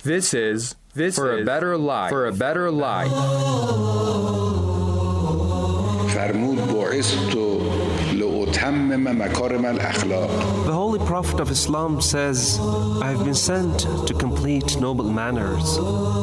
This is For a Better Life. For a Better Life. فرمود بعثت لأتمم مكارم الأخلاق. The Holy Prophet of Islam says, I have been sent to complete noble manners.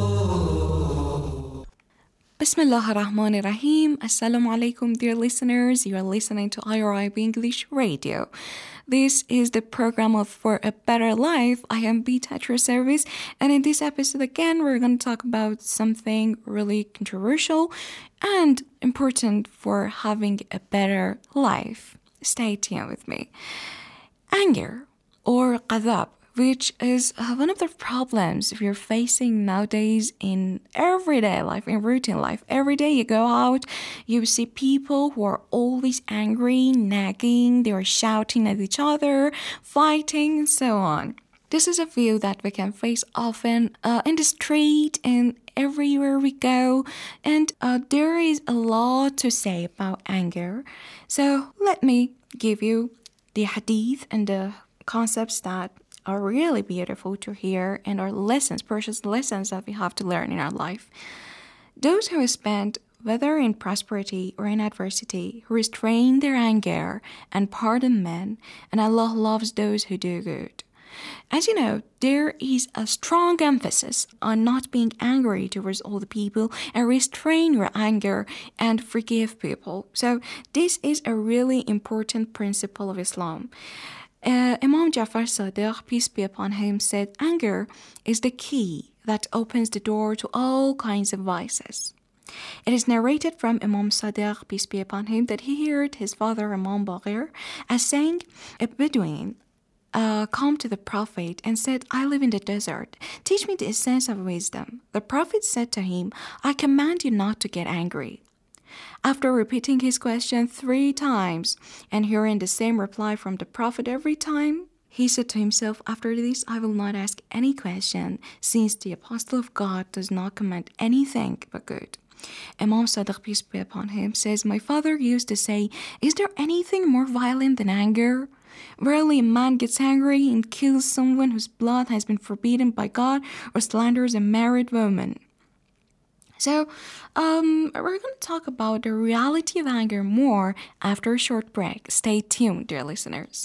Bismillah ar-Rahman ar-Rahim. Assalamu alaikum, dear listeners. You are listening to IRIB English Radio. This is the program of For a Better Life. I am Bita at your service, and in this episode again, we're going to talk about something really controversial and important for having a better life. Stay tuned with me. Anger, or qadab, which is one of the problems we're facing nowadays in everyday life, in routine life. Every day you go out, you see people who are always angry, nagging, they are shouting at each other, fighting, and so on. This is a view that we can face often in the street and everywhere we go, and there is a lot to say about anger. So let me give you the hadith and the concepts that are really beautiful to hear and are lessons, precious lessons that we have to learn in our life. Those who spend, whether in prosperity or in adversity, who restrain their anger and pardon men, and Allah loves those who do good. As you know, there is a strong emphasis on not being angry towards all the people and restrain your anger and forgive people. So this is a really important principle of Islam. Imam Jafar Sadiq, peace be upon him, said, anger is the key that opens the door to all kinds of vices. It is narrated from Imam Sadiq, peace be upon him, that he heard his father Imam Baqir as saying, a Bedouin come to the Prophet and said, I live in the desert. Teach me the essence of wisdom. The Prophet said to him, I command you not to get angry. After repeating his question 3 times and hearing the same reply from the Prophet every time, he said to himself, after this I will not ask any question, since the Apostle of God does not command anything but good. Imam Sadiq, peace be upon him, says, my father used to say, is there anything more violent than anger? Rarely a man gets angry and kills someone whose blood has been forbidden by God or slanders a married woman. So, we're going to talk about the reality of anger more after a short break. Stay tuned, dear listeners.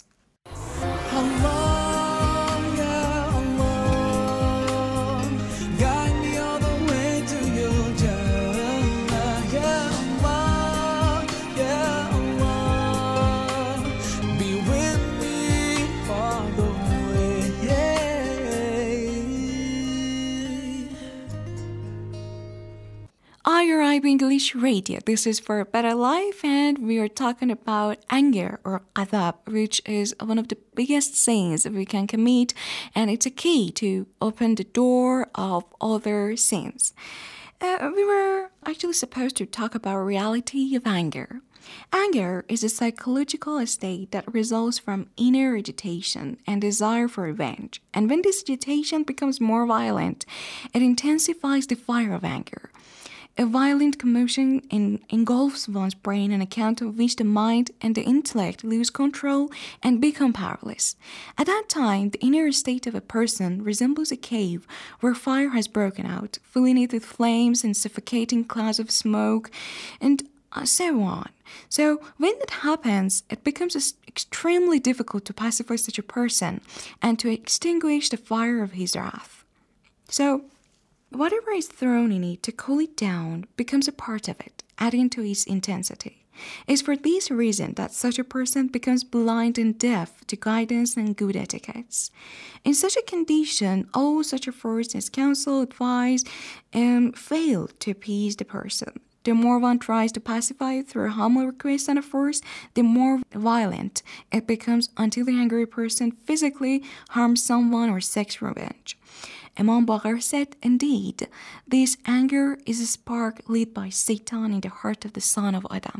IRIB English Radio. This is For a Better Life, and we are talking about anger, or qadab, which is one of the biggest sins we can commit, and it's a key to open the door of other sins. We were actually supposed to talk about reality of anger. Anger is a psychological state that results from inner agitation and desire for revenge. And when this agitation becomes more violent, it intensifies the fire of anger. A violent commotion engulfs one's brain, on account of which the mind and the intellect lose control and become powerless. At that time, the inner state of a person resembles a cave where fire has broken out, filling it with flames and suffocating clouds of smoke, and so on. So when that happens, it becomes extremely difficult to pacify such a person and to extinguish the fire of his wrath. So whatever is thrown in it to cool it down becomes a part of it, adding to its intensity. It's for this reason that such a person becomes blind and deaf to guidance and good etiquettes. In such a condition, all such efforts as counsel, advice, fail to appease the person. The more one tries to pacify it through a humble request and a force, the more violent it becomes, until the angry person physically harms someone or seeks revenge. Imam Baqir said, indeed, this anger is a spark lit by Satan in the heart of the son of Adam.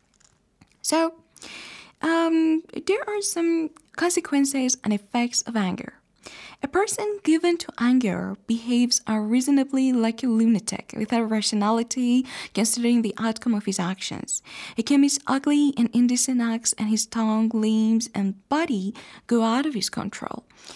So, there are some consequences and effects of anger. A person given to anger behaves unreasonably like a lunatic, without rationality, considering the outcome of his actions. He commits ugly and indecent acts, and his tongue, limbs, and body go out of his control.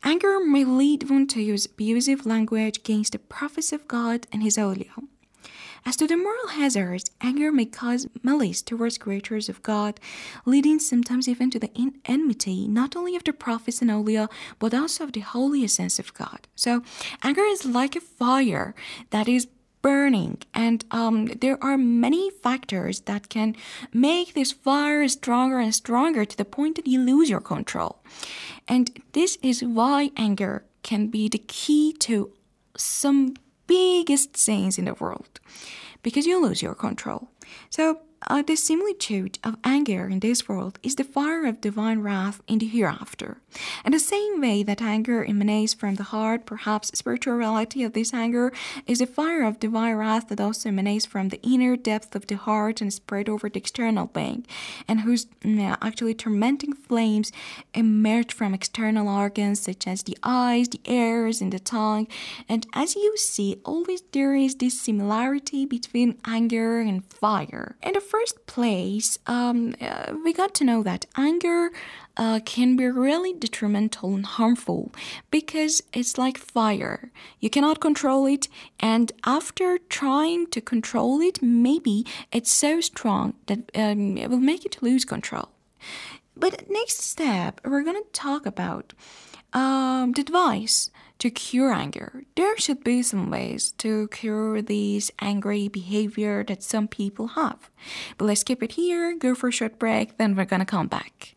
Anger may lead one to use abusive language against the prophets of God and his awliya. As to the moral hazards, anger may cause malice towards creatures of God, leading sometimes even to the enmity not only of the prophets and awliya, but also of the holy essence of God. So anger is like a fire that is burning, and there are many factors that can make this fire stronger and stronger to the point that you lose your control. And this is why anger can be the key to some biggest sins in the world, because you lose your control. So the similitude of anger in this world is the fire of divine wrath in the hereafter. And the same way that anger emanates from the heart, perhaps spiritual reality of this anger is the fire of divine wrath that also emanates from the inner depth of the heart and spread over the external being, and whose actually tormenting flames emerge from external organs such as the eyes, the ears, and the tongue. And as you see, always there is this similarity between anger and fire. In the first place, we got to know that anger can be really detrimental and harmful because it's like fire. You cannot control it, and after trying to control it, maybe it's so strong that it will make you to lose control. But next step, we're going to talk about the advice to cure anger. There should be some ways to cure these angry behavior that some people have. But let's keep it here, go for a short break, then we're gonna come back.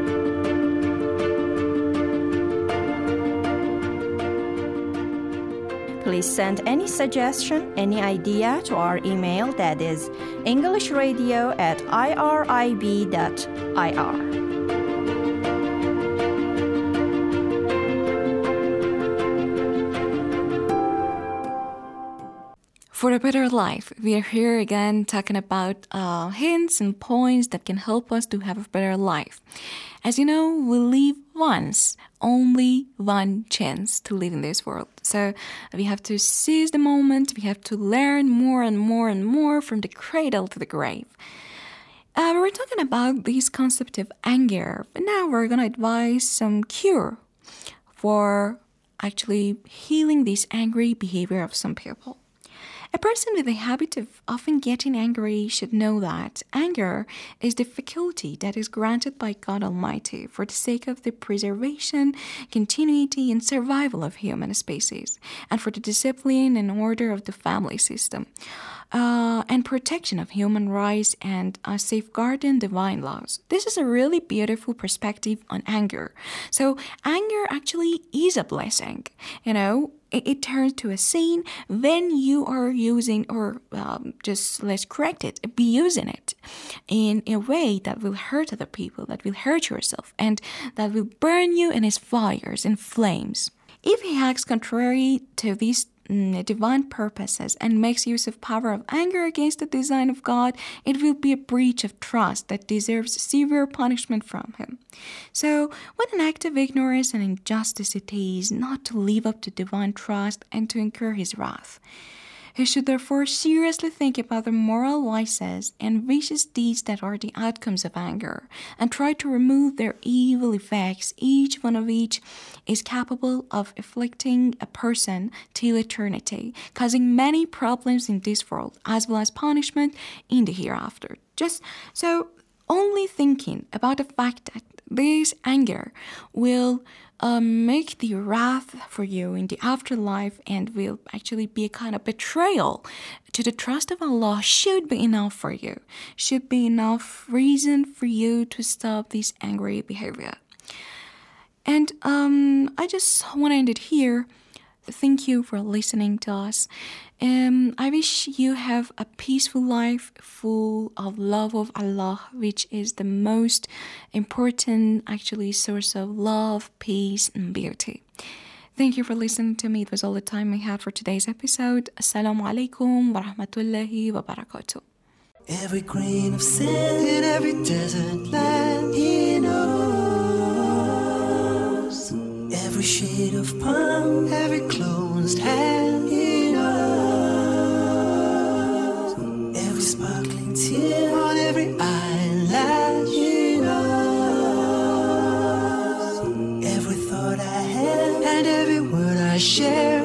Please send any suggestion, any idea to our email, that is englishradio@irib.ir. For a better life, we are here again talking about hints and points that can help us to have a better life. As you know, we live once, only one chance to live in this world. So we have to seize the moment, we have to learn more and more and more from the cradle to the grave. We're talking about this concept of anger, but now we're going to advise some cure for actually healing this angry behavior of some people. A person with a habit of often getting angry should know that anger is the faculty that is granted by God Almighty for the sake of the preservation, continuity, and survival of human species, and for the discipline and order of the family system, and protection of human rights and safeguarding divine laws. This is a really beautiful perspective on anger. So anger actually is a blessing, you know. It turns to a sin when you are using, or just let's correct it, abusing it in a way that will hurt other people, that will hurt yourself, and that will burn you in its fires and flames. If he acts contrary to these divine purposes and makes use of power of anger against the design of God, it will be a breach of trust that deserves severe punishment from him. So, what an act of ignorance and injustice it is not to live up to divine trust and to incur his wrath. He should therefore seriously think about the moral vices and vicious deeds that are the outcomes of anger, and try to remove their evil effects, each one of which is capable of afflicting a person till eternity, causing many problems in this world, as well as punishment in the hereafter. Just so, only thinking about the fact that this anger will make the wrath for you in the afterlife and will actually be a kind of betrayal to the trust of Allah should be enough for you, should be enough reason for you to stop this angry behavior. And I just want to end it here. Thank you for listening to us. I wish you have a peaceful life full of love of Allah, which is the most important actually source of love, peace, and beauty. Thank you for listening to me. It was all the time we had for today's episode. Assalamu alaikum wa rahmatullahi wa barakatuh. Every grain of sand in every desert land, He knows. Every shade of palm, every closed hand, He knows. Every sparkling tear on every eyelash, He knows. Every thought I have, I share